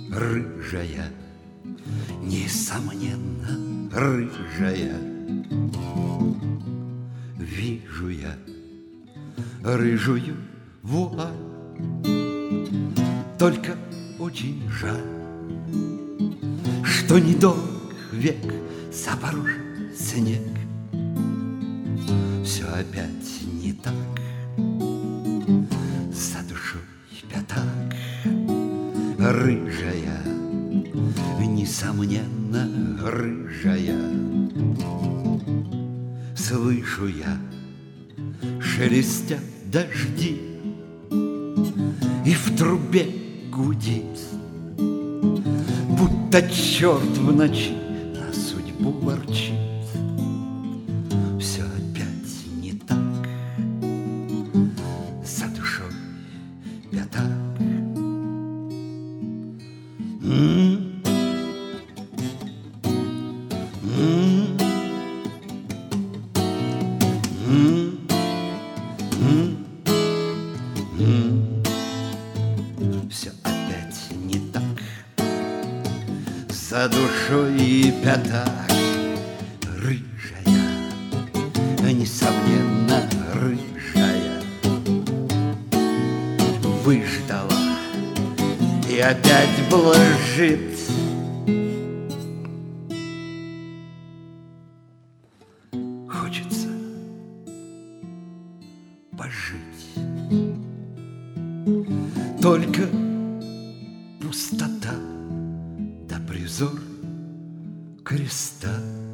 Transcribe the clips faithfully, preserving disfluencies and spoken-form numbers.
рыжая, несомненно рыжая. Вижу я рыжую вуаль, только очень жаль, что недолг век запорожен снег. Все опять не так, за душой пятак. Рыжая, несомненно рыжая. Слышу я, шелестят дожди, и в трубе гудит, будто черт в ночи на судьбу ворчит. Все опять не так, за душой пятак. М-м. М-м. М-м. М-м. Все опять не так, за душой и пятак. Рыжая, несомненно рыжая. Выждала и опять блажит. Хочется пожить, только пустота да призор креста.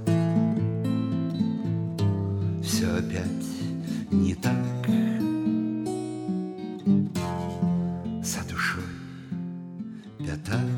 Все опять не так, за душой пятак.